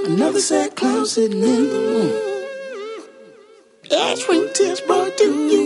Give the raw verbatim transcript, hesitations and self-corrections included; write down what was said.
Another sad clown sitting in the room. Answering text, boy, do you